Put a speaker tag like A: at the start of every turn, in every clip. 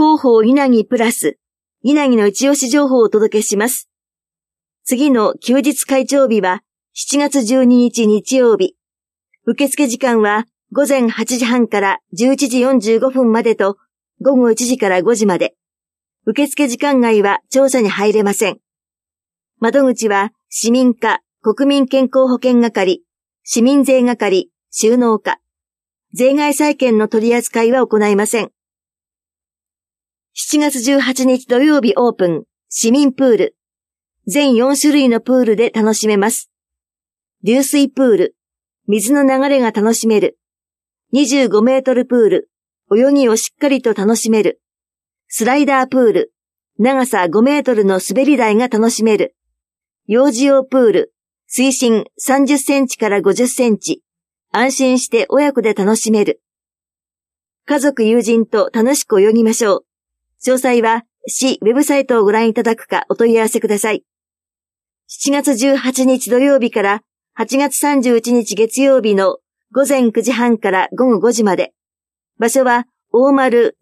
A: 広報稲城プラス、稲城の一押し情報をお届けします。次の休日会長日は7月12日日曜日。受付時間は午前8時半から11時45分までと午後1時から5時まで。受付時間外は庁舎に入れません。窓口は市民課、国民健康保険係、市民税係、収納課。税外債券の取り扱いは行いません。7月18日土曜日オープン、市民プール。全4種類のプールで楽しめます。流水プール、水の流れが楽しめる。25メートルプール、泳ぎをしっかりと楽しめる。スライダープール、長さ5メートルの滑り台が楽しめる。幼児用プール、水深30センチから50センチ。安心して親子で楽しめる。家族友人と楽しく泳ぎましょう。詳細は市ウェブサイトをご覧いただくかお問い合わせください。7月18日土曜日から8月31日月曜日の午前9時半から午後5時まで。場所は大丸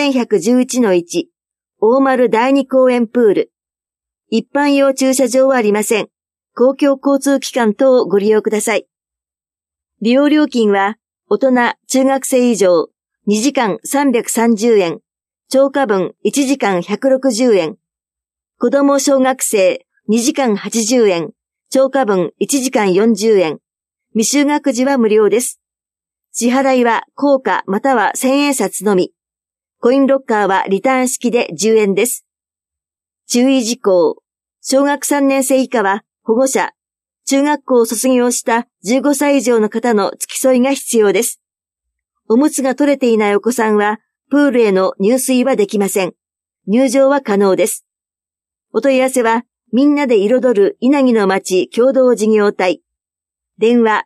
A: 3111-1 大丸第二公園プール。一般用駐車場はありません。公共交通機関等をご利用ください。利用料金は大人中学生以上2時間330円。超過分1時間160円。子供小学生2時間80円。超過分1時間40円。未就学時は無料です。支払いは硬貨または千円札のみ。コインロッカーはリターン式で10円です。注意事項。小学3年生以下は保護者、中学校を卒業した15歳以上の方の付き添いが必要です。おむつが取れていないお子さんはプールへの入水はできません。入場は可能です。お問い合わせはみんなで彩る稲城の町共同事業体。電話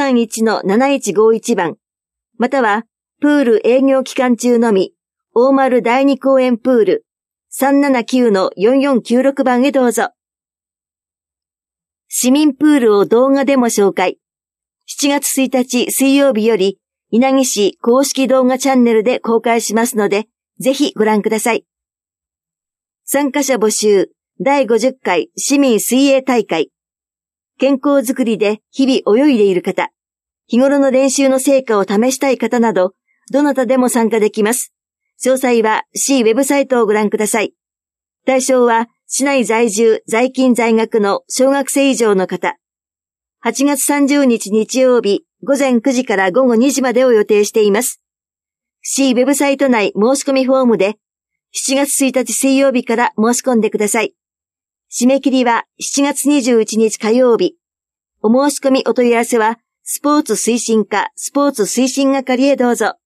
A: 331-7151 番。または、プール営業期間中のみ、大丸第二公園プール 379-4496 番へどうぞ。市民プールを動画でも紹介。7月1日水曜日より、稲城市公式動画チャンネルで公開しますので、ぜひご覧ください。参加者募集。第50回市民水泳大会。健康づくりで日々泳いでいる方、日頃の練習の成果を試したい方など、どなたでも参加できます。詳細は市ウェブサイトをご覧ください。対象は市内在住、在勤在学の小学生以上の方。8月30日日曜日午前9時から午後2時までを予定しています。市ウェブサイト内申し込みフォームで7月1日水曜日から申し込んでください。締め切りは7月21日火曜日。お申し込みお問い合わせは、スポーツ推進課スポーツ推進係へどうぞ。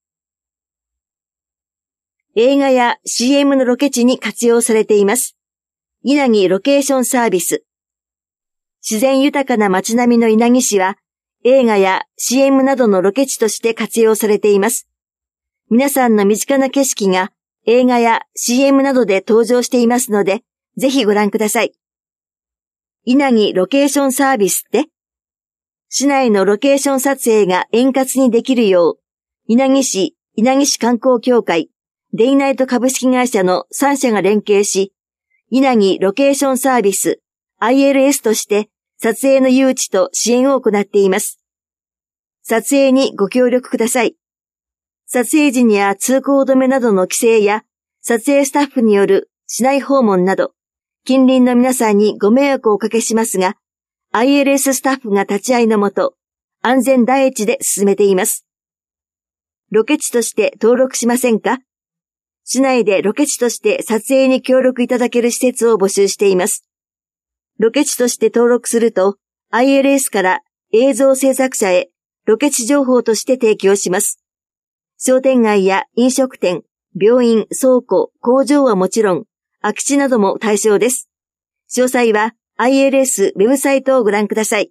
A: 映画や CM のロケ地に活用されています。稲城ロケーションサービス。自然豊かな街並みの稲城市は、映画や CM などのロケ地として活用されています。皆さんの身近な景色が映画や CM などで登場していますので、ぜひご覧ください。稲城ロケーションサービスって、市内のロケーション撮影が円滑にできるよう、稲城市観光協会、デイナイト株式会社の3社が連携し、稲城ロケーションサービス ILS として撮影の誘致と支援を行っています。撮影にご協力ください。撮影時には通行止めなどの規制や、撮影スタッフによる市内訪問など、近隣の皆さんにご迷惑をおかけしますが、ILS スタッフが立ち会いのもと、安全第一で進めています。ロケ地として登録しませんか？市内でロケ地として撮影に協力いただける施設を募集しています。ロケ地として登録すると、ILS から映像制作者へロケ地情報として提供します。商店街や飲食店、病院、倉庫、工場はもちろん、空き地なども対象です。詳細は ILS ウェブサイトをご覧ください。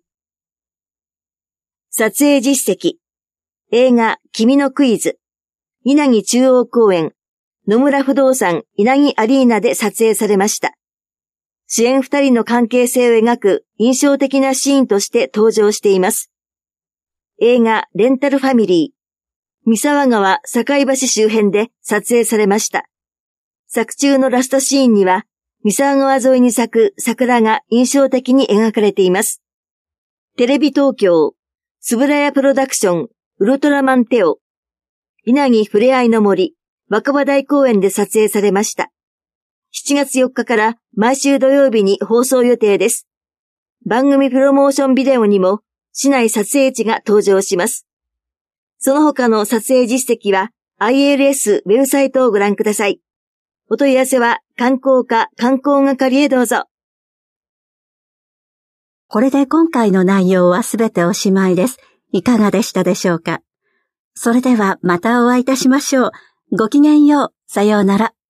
A: 撮影実績。映画君のクイズ。稲城中央公園、野村不動産稲城アリーナで撮影されました。主演2人の関係性を描く印象的なシーンとして登場しています。映画レンタルファミリー。三沢川境橋周辺で撮影されました。 作中のラストシーンには、三沢川沿いに咲く桜が印象的に描かれています。テレビ東京、つぶらやプロダクション、ウルトラマンテオ、稲城ふれあいの森、若葉台公園で撮影されました。7月4日から毎週土曜日に放送予定です。番組プロモーションビデオにも市内撮影地が登場します。その他の撮影実績は ILS ウェブサイトをご覧ください。お問い合わせは観光課観光係へどうぞ。
B: これで今回の内容はすべておしまいです。いかがでしたでしょうか。それではまたお会いいたしましょう。ごきげんよう。さようなら。